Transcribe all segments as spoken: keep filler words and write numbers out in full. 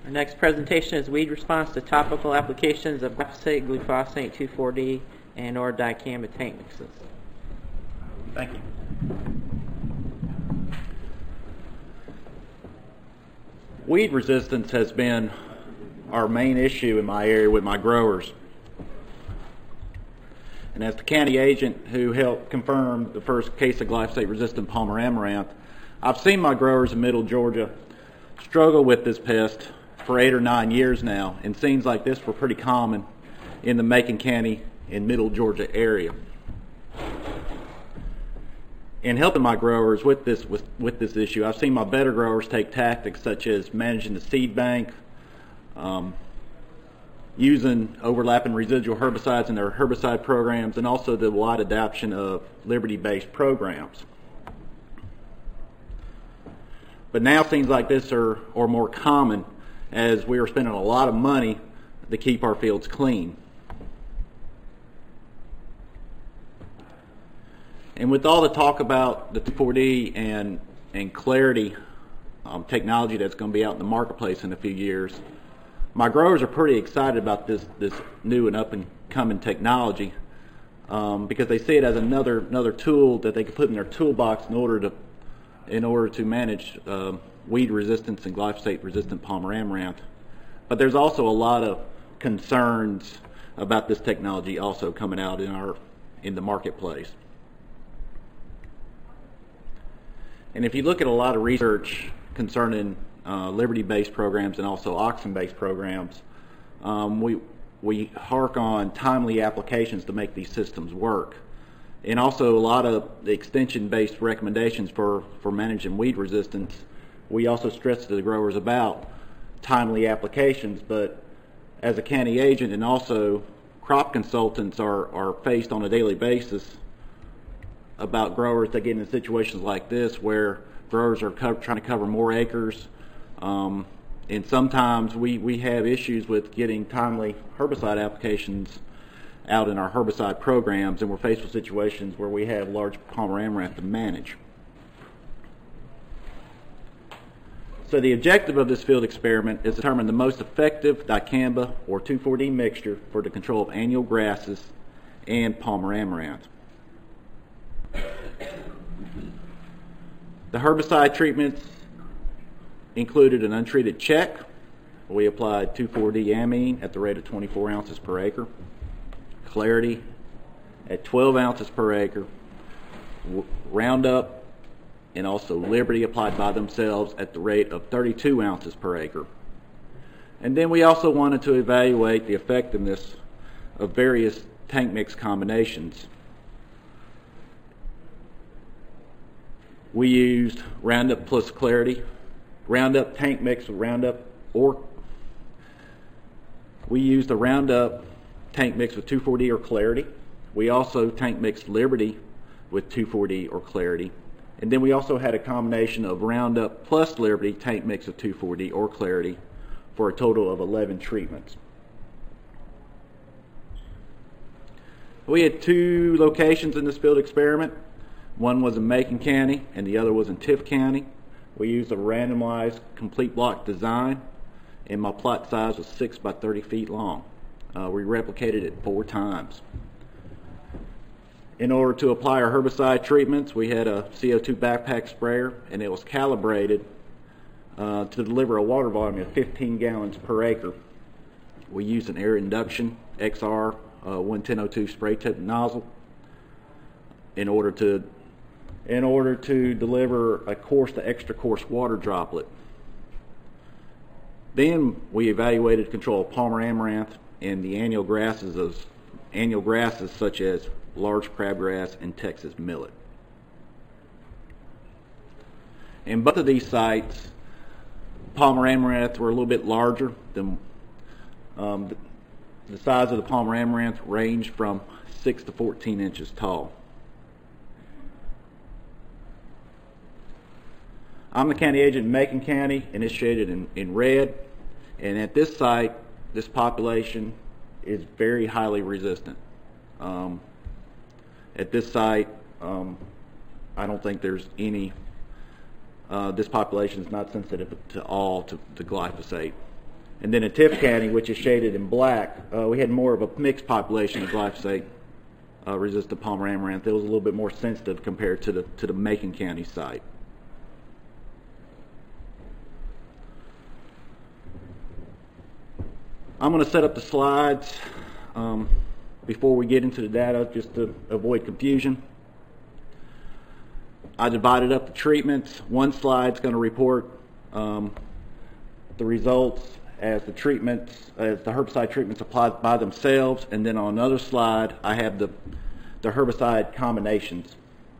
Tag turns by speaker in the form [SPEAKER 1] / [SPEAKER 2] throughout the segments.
[SPEAKER 1] Our next presentation is weed response to topical applications of glyphosate, glufosinate, two four D, and or dicamba tank mixes.
[SPEAKER 2] Thank you. Weed resistance has been our main issue in my area with my growers. And as the county agent who helped confirm the first case of glyphosate-resistant Palmer amaranth, I've seen my growers in Middle Georgia struggle with this pest for eight or nine years now, and scenes like this were pretty common in the Macon County and Middle Georgia area. In helping my growers with this with, with this issue, I've seen my better growers take tactics such as managing the seed bank, um, using overlapping residual herbicides in their herbicide programs, and also the wide adoption of Liberty-based programs. But now things like this are, are more common as we are spending a lot of money to keep our fields clean. And with all the talk about the two four D and, and Clarity um, technology that's going to be out in the marketplace in a few years, my growers are pretty excited about this, this new and up-and-coming technology um, because they see it as another another tool that they can put in their toolbox in order to in order to manage uh, weed resistance and glyphosate-resistant Palmer amaranth. But there's also a lot of concerns about this technology also coming out in our in the marketplace. And if you look at a lot of research concerning uh, Liberty-based programs and also Auxin-based programs, um, we we hark on timely applications to make these systems work. And also a lot of the extension-based recommendations for, for managing weed resistance, we also stress to the growers about timely applications, but as a county agent and also crop consultants are, are faced on a daily basis about growers that get in situations like this where growers are co- trying to cover more acres, um, and sometimes we, we have issues with getting timely herbicide applications out in our herbicide programs, and we're faced with situations where we have large Palmer amaranth to manage. So the objective of this field experiment is to determine the most effective dicamba or two four D mixture for the control of annual grasses and Palmer amaranth. The herbicide treatments included an untreated check. We applied two four D amine at the rate of twenty-four ounces per acre, Clarity at twelve ounces per acre, Roundup and also Liberty applied by themselves at the rate of thirty-two ounces per acre. And then we also wanted to evaluate the effectiveness of various tank mix combinations. We used Roundup plus Clarity, Roundup tank mix with Roundup, or we used a Roundup tank mix with two four D or Clarity. We also tank mixed Liberty with two four D or Clarity. And then we also had a combination of Roundup plus Liberty tank mix with two four D or Clarity for a total of eleven treatments. We had two locations in this field experiment. One was in Macon County and the other was in Tift County. We used a randomized complete block design, and my plot size was six by thirty feet long. Uh, we replicated it four times. In order to apply our herbicide treatments, we had a C O two backpack sprayer, and it was calibrated uh, to deliver a water volume of fifteen gallons per acre. We used an air induction X R uh, one ten oh two spray tip nozzle in order to in order to deliver a coarse to extra coarse water droplet. Then we evaluated control of Palmer amaranth and the annual grasses of annual grasses such as large crabgrass and Texas millet. In both of these sites, Palmer amaranth were a little bit larger than um, the, the size of the Palmer amaranth ranged from six to fourteen inches tall. I'm the county agent in Macon County, initiated in, in red, and at this site, this population is very highly resistant. Um, at this site, um, I don't think there's any, uh, this population is not sensitive to all to, to glyphosate. And then in Tift County, which is shaded in black, uh, we had more of a mixed population of glyphosate uh, resistant Palmer amaranth. It was a little bit more sensitive compared to the to the Macon County site. I'm going to set up the slides um, before we get into the data, just to avoid confusion. I divided up the treatments. One slide's going to report um, the results as the treatments, as the herbicide treatments applied by themselves, and then on another slide I have the, the herbicide combinations.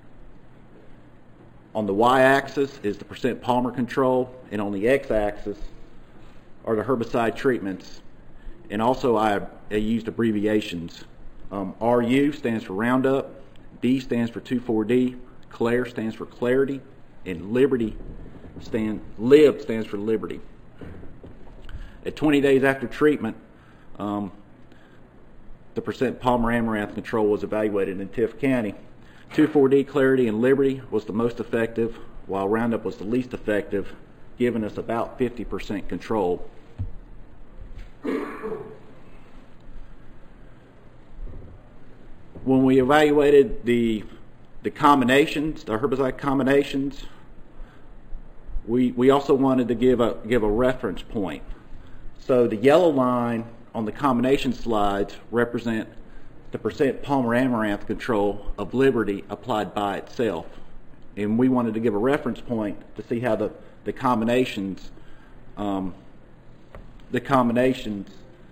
[SPEAKER 2] On the y-axis is the percent Palmer control, and on the x-axis are the herbicide treatments. And also I, I used abbreviations. Um, R U stands for Roundup, D stands for two four D, Claire stands for Clarity, and Liberty stand, Lib stands for Liberty. At twenty days after treatment, um, the percent Palmer amaranth control was evaluated in Tift County. two four D, Clarity, and Liberty was the most effective, while Roundup was the least effective, giving us about fifty percent control. When we evaluated the the combinations, the herbicide combinations, we we also wanted to give a give a reference point. So the yellow line on the combination slides represent the percent Palmer amaranth control of Liberty applied by itself, and we wanted to give a reference point to see how the the combinations um, the combinations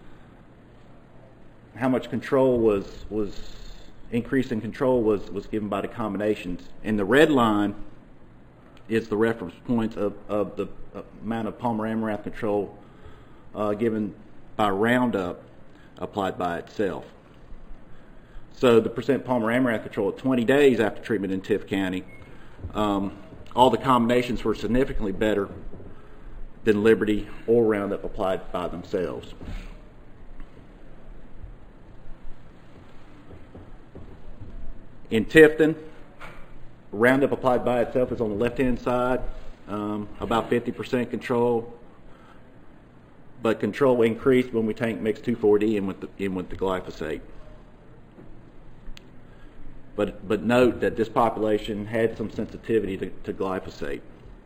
[SPEAKER 2] how much control was was increase in control was was given by the combinations. And the red line is the reference points of, of the amount of Palmer amaranth control uh, given by Roundup applied by itself. So the percent Palmer amaranth control at twenty days after treatment in Tift County, um, all the combinations were significantly better than Liberty or Roundup applied by themselves. In Tifton, Roundup applied by itself is on the left-hand side, um, about fifty percent control, but control increased when we tank mix two four D in with the, in with the glyphosate. But, but note that this population had some sensitivity to, to glyphosate.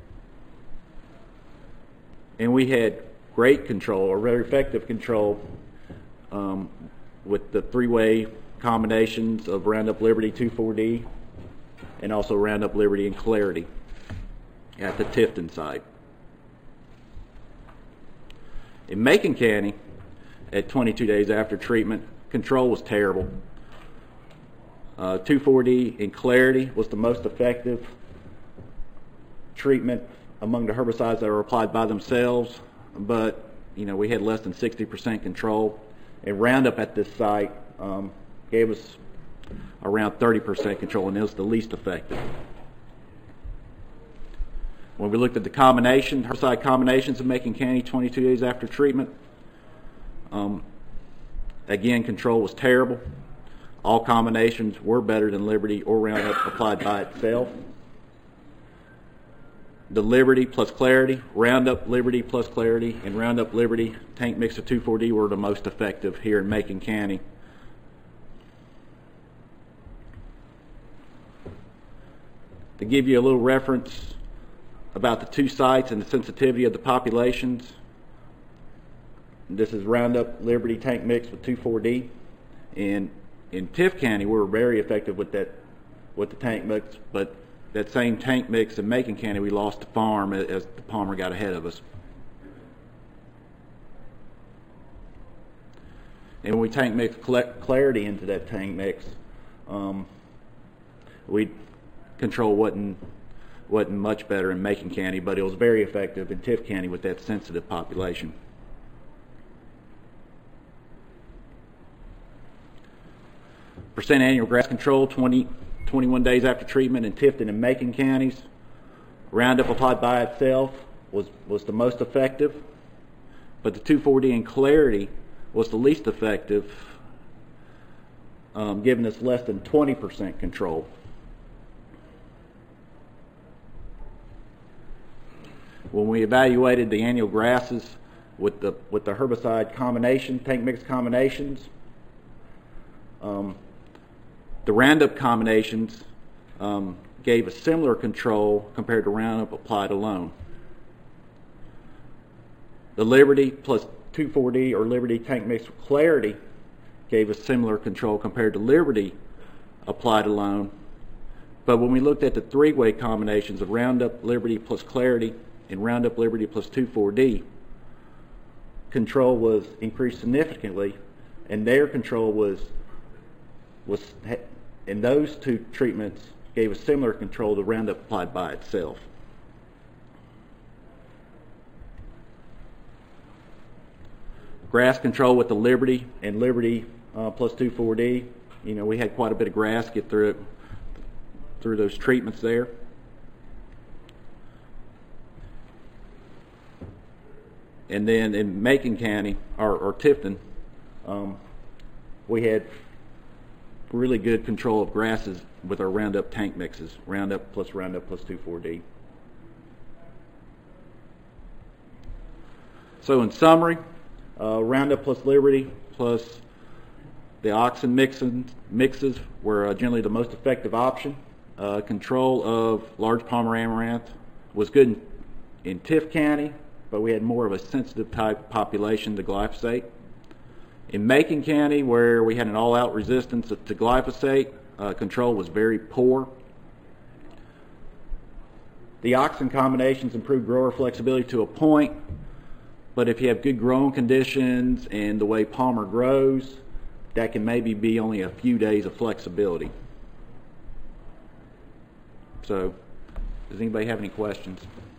[SPEAKER 2] And we had great control, or very effective control, um, with the three-way combinations of Roundup Liberty two four D and also Roundup Liberty and Clarity at the Tifton site. In Macon County, at twenty-two days after treatment, control was terrible. Uh, two four D and Clarity was the most effective treatment among the herbicides that were applied by themselves, but you know we had less than sixty percent control. And Roundup at this site um, gave us around thirty percent control, and it was the least effective. When we looked at the combination, herbicide combinations of Macon County twenty-two days after treatment, um, again, control was terrible. All combinations were better than Liberty or Roundup applied by itself. The Liberty plus Clarity, Roundup Liberty plus Clarity, and Roundup Liberty tank mix of two four D were the most effective here in Macon County. To give you a little reference about the two sites and the sensitivity of the populations, this is Roundup Liberty tank mix with two four D. And in Tift County, we were very effective with that, with the tank mix, but that same tank mix in Macon County, we lost the farm as the Palmer got ahead of us. And when we tank mix Clarity into that tank mix, um, we control wasn't wasn't much better in Macon County, but it was very effective in Tift County with that sensitive population. Percent annual grass control, twenty, twenty-one days after treatment in Tifton and Macon counties. Roundup applied by itself was, was the most effective, but the two four D and Clarity was the least effective, um, giving us less than twenty percent control. When we evaluated the annual grasses, with the with the herbicide combination, tank mix combinations. Um, the Roundup combinations um, gave a similar control compared to Roundup applied alone. The Liberty plus two four D or Liberty tank mix with Clarity gave a similar control compared to Liberty applied alone. But when we looked at the three-way combinations of Roundup, Liberty plus Clarity and Roundup, Liberty plus two four D, control was increased significantly, and their control was was in those two treatments gave a similar control to Roundup applied by itself. Grass control with the Liberty and Liberty uh, plus two four D. You know, we had quite a bit of grass get through it, through those treatments there. And then in Macon County, or, or Tifton, um, we had really good control of grasses with our Roundup tank mixes, Roundup plus Roundup plus two four D. So in summary, uh, Roundup plus Liberty plus the Auxin mixin, mixes were uh, generally the most effective option. Uh, control of large palmer amaranth was good in, in Tift County, but we had more of a sensitive type population to glyphosate. In Macon County, where we had an all-out resistance to glyphosate, uh, control was very poor. The Auxin combinations improved grower flexibility to a point, but if you have good growing conditions and the way palmer grows, that can maybe be only a few days of flexibility. So, does anybody have any questions?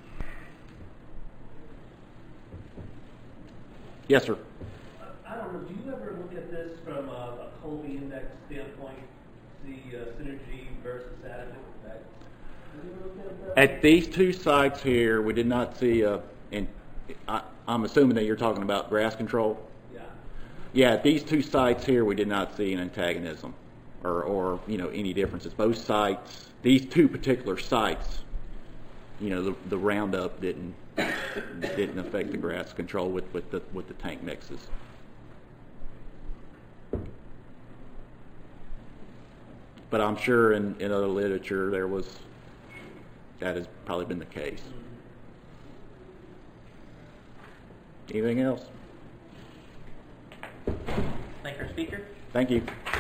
[SPEAKER 2] Yes, sir.
[SPEAKER 3] I don't know, do you ever look at this from a, a Colby index standpoint, the uh, synergy versus additive effect? Have you ever looked at that?
[SPEAKER 2] At these two sites here, we did not see a, and I, I'm assuming that you're talking about grass control?
[SPEAKER 3] Yeah.
[SPEAKER 2] Yeah, at these two sites here, we did not see an antagonism or, or you know, any differences. Both sites, these two particular sites, you know, the, the Roundup didn't didn't affect the grass control with, with the with the tank mixes. But I'm sure in, in other literature there was, that has probably been the case. Anything else?
[SPEAKER 1] Thank you, speaker.
[SPEAKER 2] Thank you.